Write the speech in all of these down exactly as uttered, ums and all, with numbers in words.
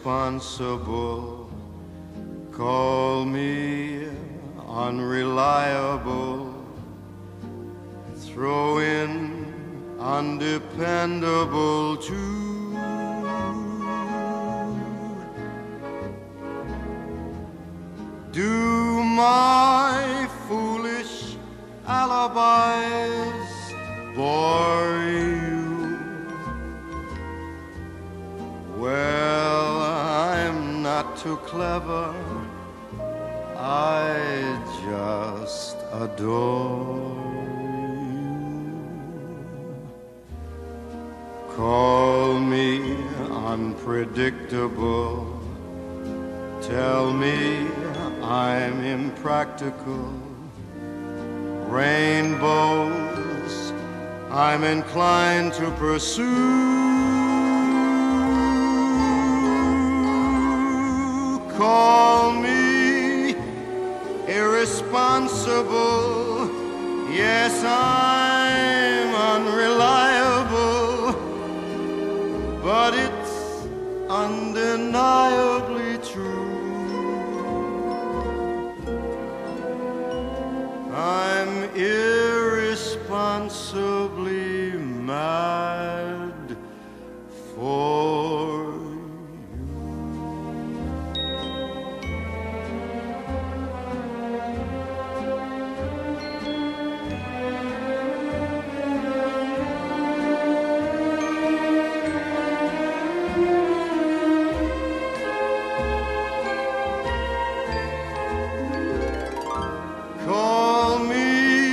irresponsible, call me unreliable, throw in undependable too. Do my foolish alibis bore you? Well, I'm not too clever, I just adore you. Call me unpredictable, tell me I'm impractical. Rainbows I'm inclined to pursue. Call me irresponsible, yes, I'm unreliable, but it's undeniably true. I'm irresponsibly mad for you. Call me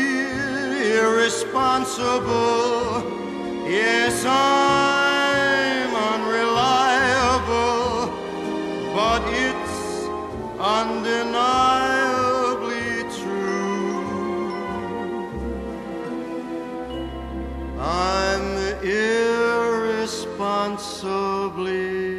irresponsible, yes, I'm unreliable, but it's undeniably true. I'm irresponsibly